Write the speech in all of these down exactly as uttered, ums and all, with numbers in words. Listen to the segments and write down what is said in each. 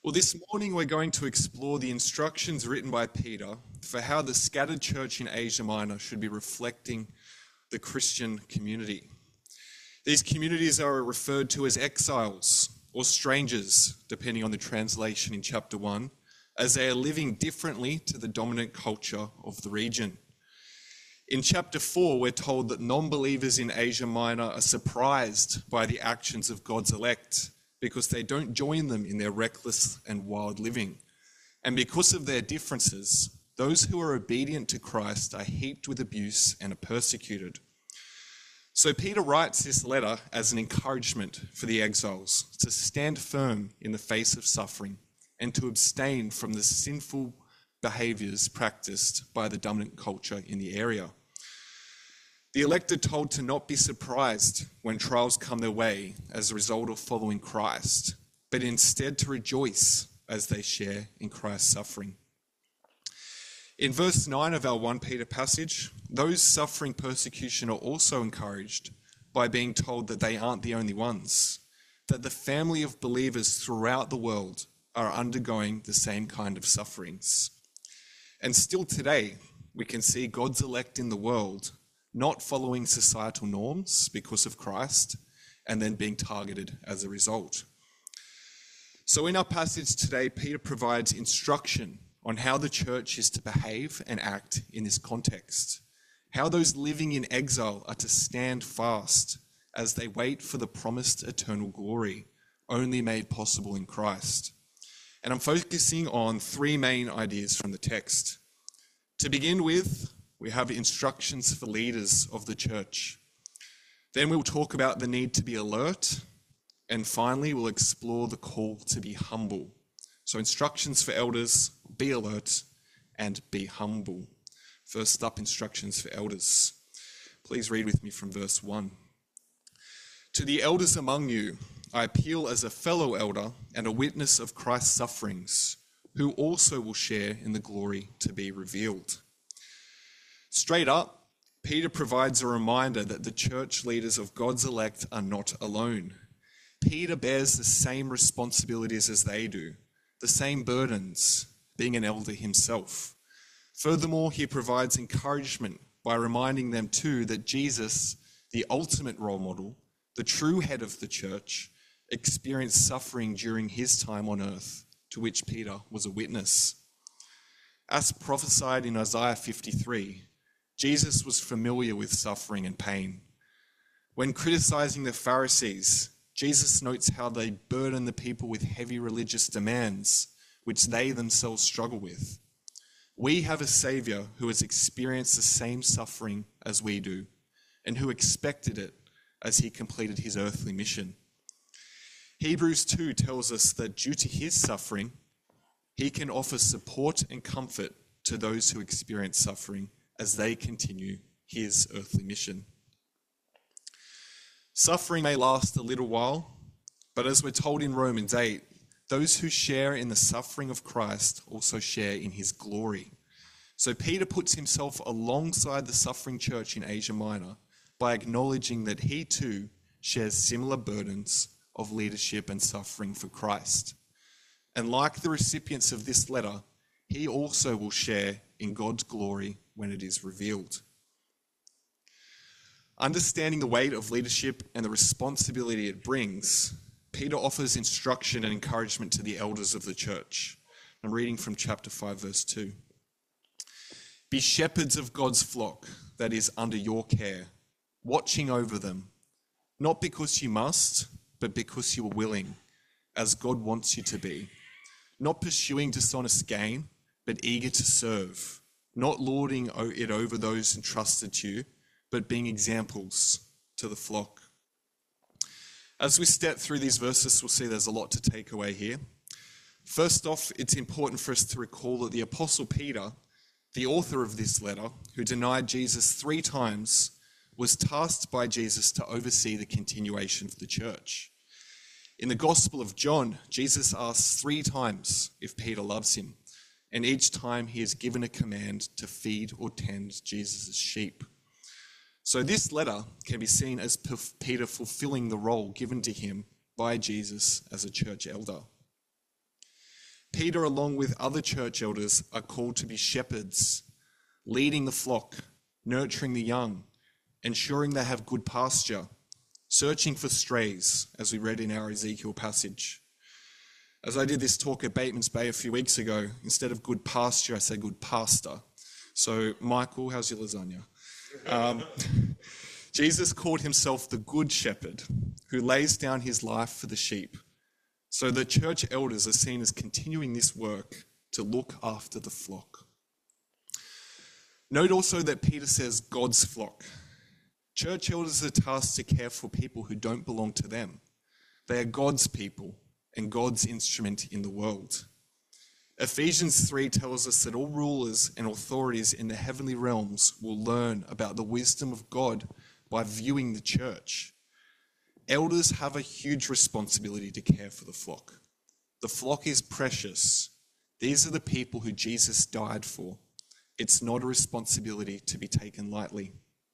Well, this morning we're going to explore the instructions written by Peter for how the scattered church in Asia Minor should be reflecting the Christian community. These communities are referred to as exiles or strangers, depending on the translation in chapter one, as they are living differently to the dominant culture of the region. In chapter four, we're told that non-believers in Asia Minor are surprised by the actions of God's elect because they don't join them in their reckless and wild living. And because of their differences, those who are obedient to Christ are heaped with abuse and are persecuted. So Peter writes this letter as an encouragement for the exiles to stand firm in the face of suffering and to abstain from the sinful behaviours practiced by the dominant culture in the area. The elect are told to not be surprised when trials come their way as a result of following Christ, but instead to rejoice as they share in Christ's suffering. In verse nine of our First Peter passage, those suffering persecution are also encouraged by being told that they aren't the only ones, that the family of believers throughout the world are undergoing the same kind of sufferings. And still today, we can see God's elect in the world not following societal norms because of Christ and then being targeted as a result. So in our passage today, Peter provides instruction on how the church is to behave and act in this context, how those living in exile are to stand fast as they wait for the promised eternal glory, only made possible in Christ. And I'm focusing on three main ideas from the text. To begin with, we have instructions for leaders of the church. Then we'll talk about the need to be alert. And finally, we'll explore the call to be humble. So instructions for elders, be alert and be humble. First up, instructions for elders. Please read with me from verse one. To the elders among you, I appeal as a fellow elder and a witness of Christ's sufferings, who also will share in the glory to be revealed. Straight up, Peter provides a reminder that the church leaders of God's elect are not alone. Peter bears the same responsibilities as they do, the same burdens, being an elder himself. Furthermore, he provides encouragement by reminding them too that Jesus, the ultimate role model, the true head of the church, experienced suffering during his time on earth, to which Peter was a witness. As prophesied in Isaiah fifty-three, Jesus was familiar with suffering and pain. When criticizing the Pharisees, Jesus notes how they burden the people with heavy religious demands, which they themselves struggle with. We have a Saviour who has experienced the same suffering as we do, and who expected it as he completed his earthly mission. Hebrews two tells us that due to his suffering, he can offer support and comfort to those who experience suffering as they continue his earthly mission. Suffering may last a little while, but as we're told in Romans eight, those who share in the suffering of Christ also share in his glory. So Peter puts himself alongside the suffering church in Asia Minor by acknowledging that he too shares similar burdens of leadership and suffering for Christ. And like the recipients of this letter, he also will share in God's glory when it is revealed. Understanding the weight of leadership and the responsibility it brings, Peter offers instruction and encouragement to the elders of the church. I'm reading from chapter five, verse two. Be shepherds of God's flock that is under your care, watching over them, not because you must, but because you are willing, as God wants you to be, not pursuing dishonest gain, but eager to serve, not lording it over those entrusted to you, but being examples to the flock. As we step through these verses, we'll see there's a lot to take away here. First off, it's important for us to recall that the Apostle Peter, the author of this letter, who denied Jesus three times, was tasked by Jesus to oversee the continuation of the church. In the Gospel of John, Jesus asks three times if Peter loves him, and each time he is given a command to feed or tend Jesus' sheep. So this letter can be seen as Peter fulfilling the role given to him by Jesus as a church elder. Peter, along with other church elders, are called to be shepherds, leading the flock, nurturing the young, ensuring they have good pasture, searching for strays, as we read in our Ezekiel passage. As I did this talk at Bateman's Bay a few weeks ago, instead of good pasture, I said good pastor. So, Michael, how's your lasagna? Um, Jesus called himself the Good Shepherd, who lays down his life for the sheep. So the church elders are seen as continuing this work to look after the flock. Note also that Peter says God's flock. Church elders are tasked to care for people who don't belong to them. They are God's people and God's instrument in the world. Ephesians three tells us that all rulers and authorities in the heavenly realms will learn about the wisdom of God by viewing the church. Elders have a huge responsibility to care for the flock. The flock is precious. These are the people who Jesus died for. It's not a responsibility to be taken lightly.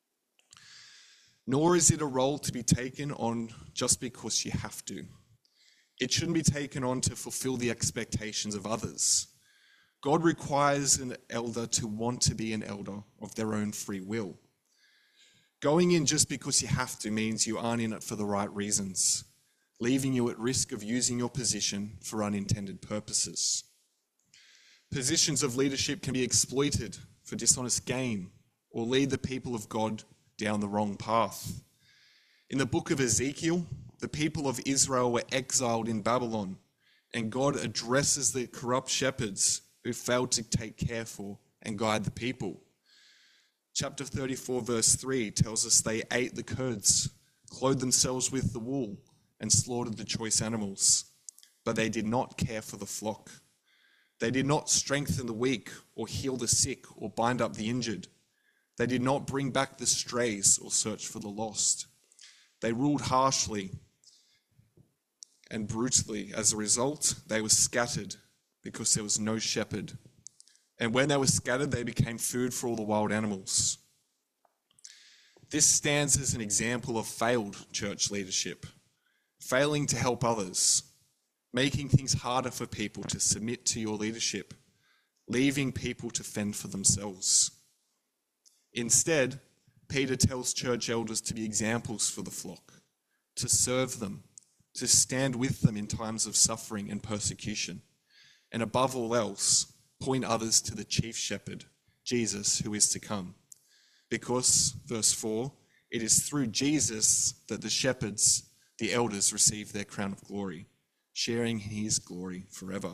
Nor is it a role to be taken on just because you have to. It shouldn't be taken on to fulfill the expectations of others. God requires an elder to want to be an elder of their own free will. Going in just because you have to means you aren't in it for the right reasons, leaving you at risk of using your position for unintended purposes. Positions of leadership can be exploited for dishonest gain or lead the people of God down the wrong path. In the book of Ezekiel, the people of Israel were exiled in Babylon, and God addresses the corrupt shepherds who failed to take care for and guide the people. Chapter thirty-four, verse three tells us they ate the curds, clothed themselves with the wool, and slaughtered the choice animals. But they did not care for the flock. They did not strengthen the weak, or heal the sick, or bind up the injured. They did not bring back the strays, or search for the lost. They ruled harshly and brutally. As a result, they were scattered because there was no shepherd. And when they were scattered, they became food for all the wild animals. This stands as an example of failed church leadership, failing to help others, making things harder for people to submit to your leadership, leaving people to fend for themselves. Instead, Peter tells church elders to be examples for the flock, to serve them, to stand with them in times of suffering and persecution, and above all else, point others to the chief shepherd, Jesus, who is to come. Because, verse four, it is through Jesus that the shepherds, the elders, receive their crown of glory, sharing his glory forever.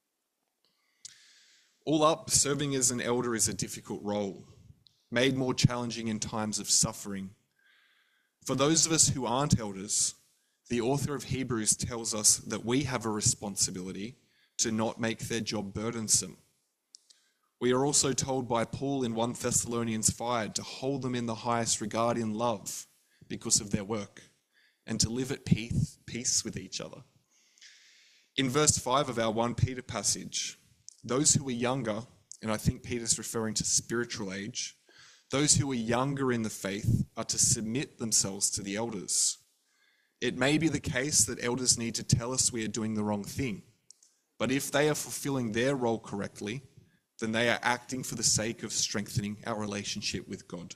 All up, serving as an elder is a difficult role, made more challenging in times of suffering. For those of us who aren't elders, the author of Hebrews tells us that we have a responsibility to not make their job burdensome. We are also told by Paul in First Thessalonians five to hold them in the highest regard in love because of their work, and to live at peace, peace with each other. In verse five of our First Peter passage, those who are younger, and I think Peter's referring to spiritual age, those who are younger in the faith are to submit themselves to the elders. It may be the case that elders need to tell us we are doing the wrong thing, but if they are fulfilling their role correctly, then they are acting for the sake of strengthening our relationship with God.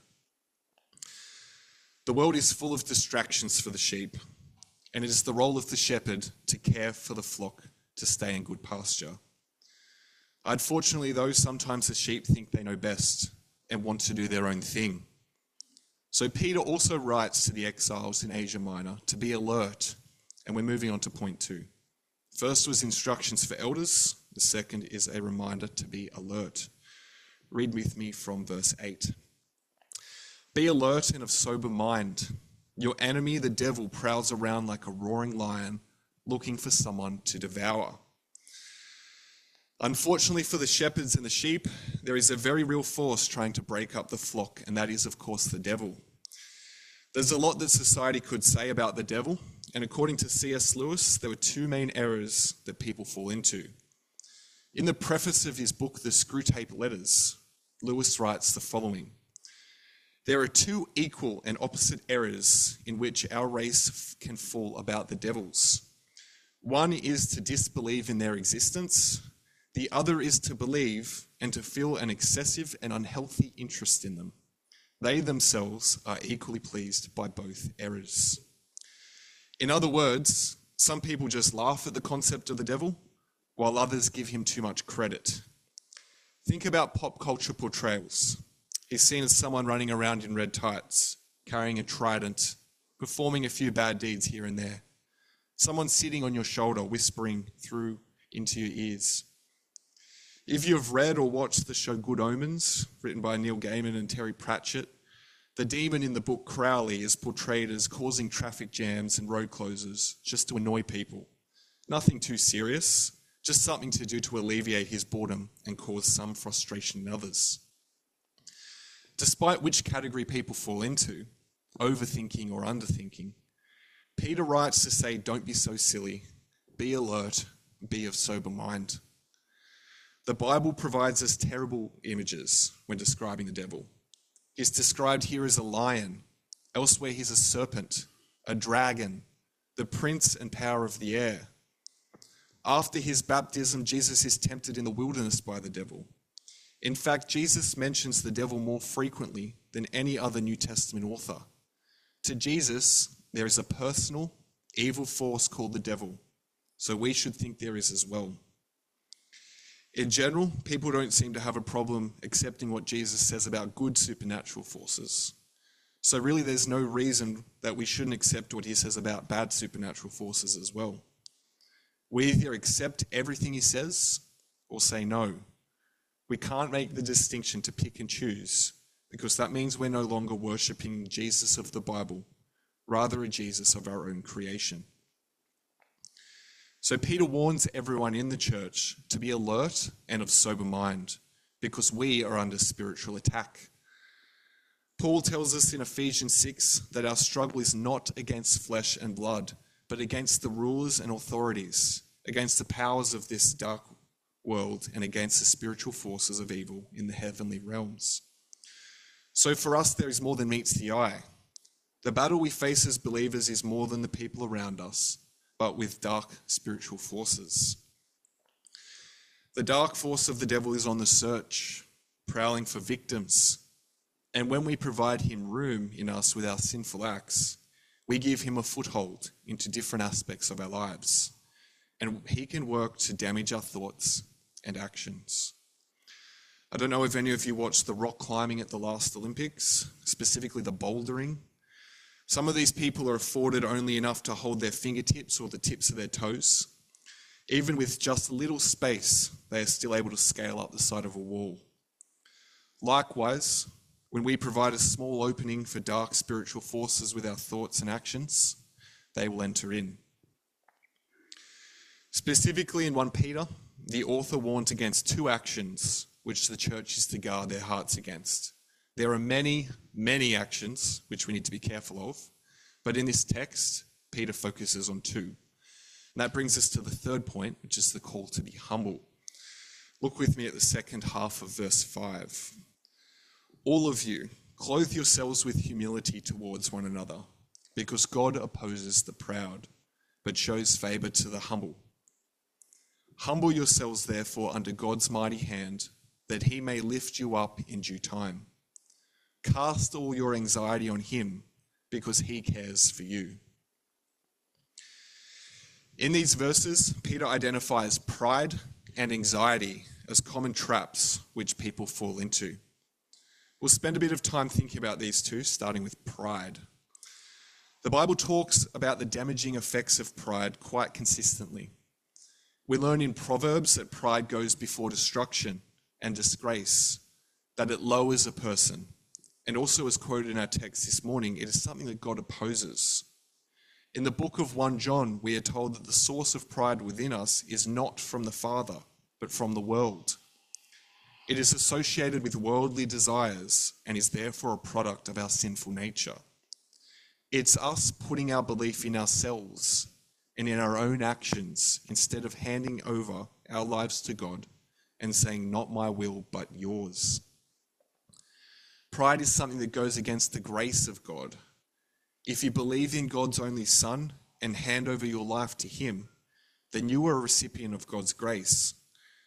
The world is full of distractions for the sheep, and it is the role of the shepherd to care for the flock to stay in good pasture. Unfortunately, though, sometimes the sheep think they know best and want to do their own thing. So Peter also writes to the exiles in Asia Minor to be alert, and we're moving on to point two. First was instructions for elders. The second is a reminder to be alert. Read with me from verse eight. Be alert and of sober mind. Your enemy, the devil, prowls around like a roaring lion, looking for someone to devour. Unfortunately for the shepherds and the sheep, there is a very real force trying to break up the flock, and that is, of course, the devil. There's a lot that society could say about the devil, and according to C S Lewis, there were two main errors that people fall into. In the preface of his book, The Screwtape Letters, Lewis writes the following: there are two equal and opposite errors in which our race can fall about the devils. One is to disbelieve in their existence, The other is to believe and to feel an excessive and unhealthy interest in them. They themselves are equally pleased by both errors. In other words, some people just laugh at the concept of the devil, while others give him too much credit. Think about pop culture portrayals. He's seen as someone running around in red tights, carrying a trident, performing a few bad deeds here and there. Someone sitting on your shoulder, whispering through into your ears. If you've read or watched the show Good Omens, written by Neil Gaiman and Terry Pratchett, the demon in the book Crowley is portrayed as causing traffic jams and road closures just to annoy people. Nothing too serious, just something to do to alleviate his boredom and cause some frustration in others. Despite which category people fall into, overthinking or underthinking, Peter writes to say, don't be so silly, be alert, be of sober mind. The Bible provides us terrible images when describing the devil. He's described here as a lion, elsewhere he's a serpent, a dragon, the prince and power of the air. After his baptism, Jesus is tempted in the wilderness by the devil. In fact, Jesus mentions the devil more frequently than any other New Testament author. To Jesus, there is a personal, evil force called the devil, so we should think there is as well. In general, people don't seem to have a problem accepting what Jesus says about good supernatural forces. So really, there's no reason that we shouldn't accept what he says about bad supernatural forces as well. We either accept everything he says or say no. We can't make the distinction to pick and choose, because that means we're no longer worshipping Jesus of the Bible, rather a Jesus of our own creation. So Peter warns everyone in the church to be alert and of sober mind, because we are under spiritual attack. Paul tells us in Ephesians six that our struggle is not against flesh and blood, but against the rulers and authorities, against the powers of this dark world, and against the spiritual forces of evil in the heavenly realms. So for us, there is more than meets the eye. The battle we face as believers is more than the people around us, but with dark spiritual forces. The dark force of the devil is on the search, prowling for victims. And when we provide him room in us with our sinful acts, we give him a foothold into different aspects of our lives. And he can work to damage our thoughts and actions. I don't know if any of you watched the rock climbing at the last Olympics, specifically the bouldering. Some of these people are afforded only enough to hold their fingertips or the tips of their toes. Even with just a little space, they are still able to scale up the side of a wall. Likewise, when we provide a small opening for dark spiritual forces with our thoughts and actions, they will enter in. Specifically in First Peter, the author warns against two actions which the church is to guard their hearts against. There are many, many actions which we need to be careful of, but in this text, Peter focuses on two. And that brings us to the third point, which is the call to be humble. Look with me at the second half of verse five. All of you, clothe yourselves with humility towards one another, because God opposes the proud, but shows favor to the humble. Humble yourselves, therefore, under God's mighty hand, that he may lift you up in due time. Cast all your anxiety on him, because he cares for you. In these verses, Peter identifies pride and anxiety as common traps which people fall into. We'll spend a bit of time thinking about these two, starting with pride. The Bible talks about the damaging effects of pride quite consistently. We learn in Proverbs that pride goes before destruction and disgrace, that it lowers a person. And also, as quoted in our text this morning, it is something that God opposes. In the book of First John, we are told that the source of pride within us is not from the Father, but from the world. It is associated with worldly desires and is therefore a product of our sinful nature. It's us putting our belief in ourselves and in our own actions instead of handing over our lives to God and saying, not my will, but yours. Pride is something that goes against the grace of God. If you believe in God's only Son and hand over your life to him, then you are a recipient of God's grace.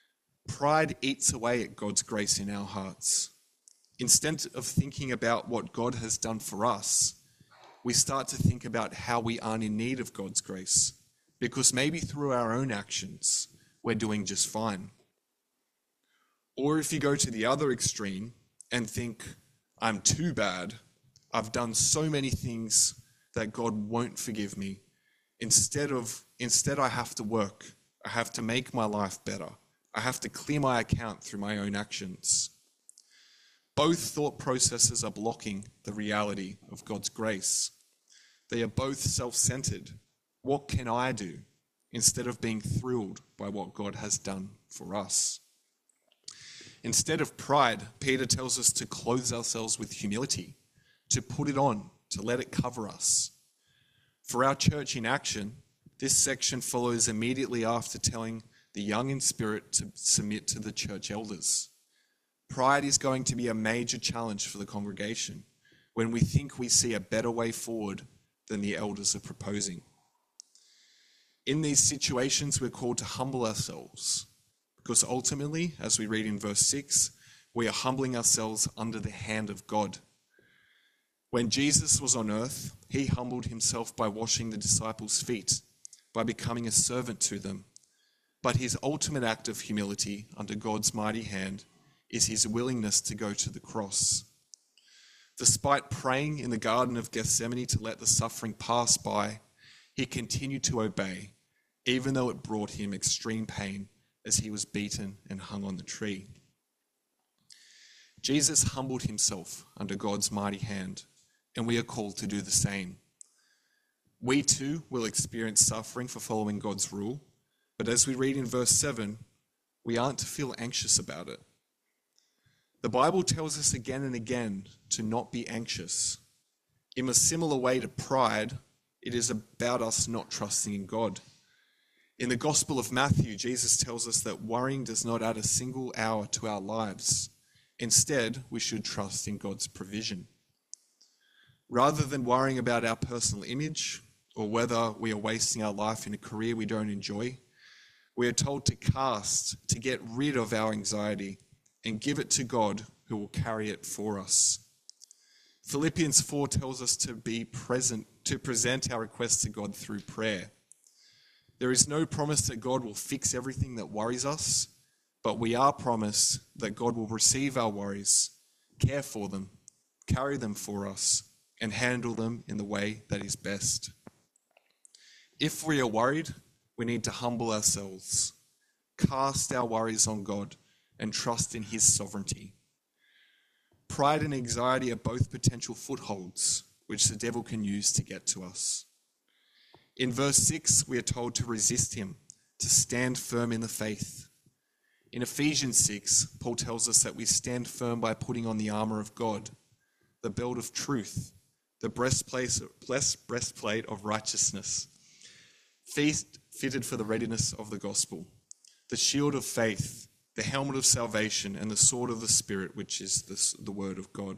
Pride eats away at God's grace in our hearts. Instead of thinking about what God has done for us, we start to think about how we aren't in need of God's grace, because maybe through our own actions, we're doing just fine. Or if you go to the other extreme and think, I'm too bad, I've done so many things that God won't forgive me. Instead of, instead I have to work, I have to make my life better. I have to clear my account through my own actions. Both thought processes are blocking the reality of God's grace. They are both self-centered. What can I do? Instead of being thrilled by what God has done for us. Instead of pride, Peter tells us to clothe ourselves with humility, to put it on, to let it cover us. For our church in action, this section follows immediately after telling the young in spirit to submit to the church elders. Pride is going to be a major challenge for the congregation when we think we see a better way forward than the elders are proposing. In these situations, we're called to humble ourselves, because ultimately, as we read in verse six, we are humbling ourselves under the hand of God. When Jesus was on earth, he humbled himself by washing the disciples' feet, by becoming a servant to them. But his ultimate act of humility under God's mighty hand is his willingness to go to the cross. Despite praying in the Garden of Gethsemane to let the suffering pass by, he continued to obey, even though it brought him extreme pain as he was beaten and hung on the tree. Jesus humbled himself under God's mighty hand, and we are called to do the same. We too will experience suffering for following God's rule, but as we read in verse seven, we aren't to feel anxious about it. The Bible tells us again and again to not be anxious. In a similar way to pride, it is about us not trusting in God. In the Gospel of Matthew, Jesus tells us that worrying does not add a single hour to our lives. Instead, we should trust in God's provision. Rather than worrying about our personal image or whether we are wasting our life in a career we don't enjoy, we are told to cast, to get rid of our anxiety and give it to God, who will carry it for us. Philippians four tells us to be present, to present our requests to God through prayer. There is no promise that God will fix everything that worries us, but we are promised that God will receive our worries, care for them, carry them for us, and handle them in the way that is best. If we are worried, we need to humble ourselves, cast our worries on God, and trust in his sovereignty. Pride and anxiety are both potential footholds which the devil can use to get to us. In verse six, we are told to resist him, to stand firm in the faith. In Ephesians six, Paul tells us that we stand firm by putting on the armor of God, the belt of truth, the breastplate, breastplate of righteousness, feet fitted for the readiness of the gospel, the shield of faith, the helmet of salvation, and the sword of the Spirit, which is the, the word of God.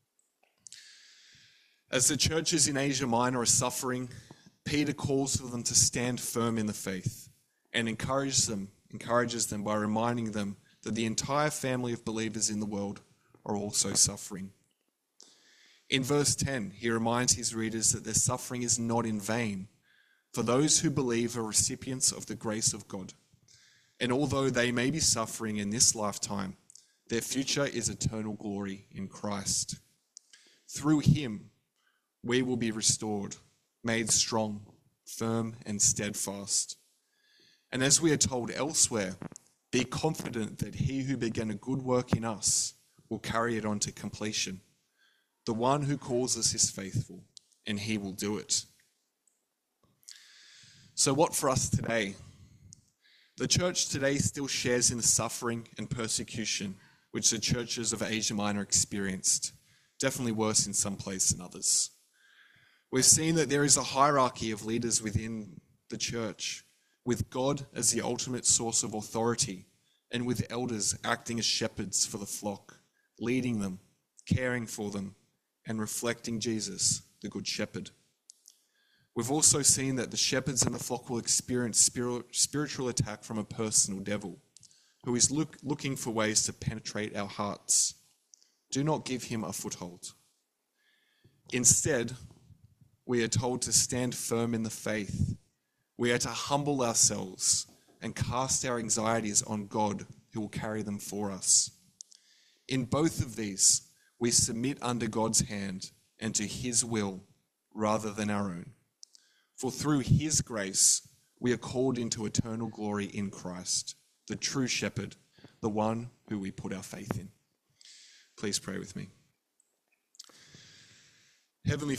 As the churches in Asia Minor are suffering, Peter calls for them to stand firm in the faith and encourages them, encourages them by reminding them that the entire family of believers in the world are also suffering. In verse ten, he reminds his readers that their suffering is not in vain, for those who believe are recipients of the grace of God. And although they may be suffering in this lifetime, their future is eternal glory in Christ. Through him, we will be restored, made strong, firm, and steadfast. And as we are told elsewhere, be confident that he who began a good work in us will carry it on to completion. The one who calls us is faithful, and he will do it. So what for us today? The church today still shares in the suffering and persecution which the churches of Asia Minor experienced, definitely worse in some places than others. We've seen that there is a hierarchy of leaders within the church, with God as the ultimate source of authority, and with elders acting as shepherds for the flock, leading them, caring for them, and reflecting Jesus, the Good Shepherd. We've also seen that the shepherds and the flock will experience spiritual attack from a personal devil, who is look, looking for ways to penetrate our hearts. Do not give him a foothold. Instead, we are told to stand firm in the faith. We are to humble ourselves and cast our anxieties on God, who will carry them for us. In both of these, we submit under God's hand and to his will rather than our own. For through his grace, we are called into eternal glory in Christ, the true shepherd, the one who we put our faith in. Please pray with me. Heavenly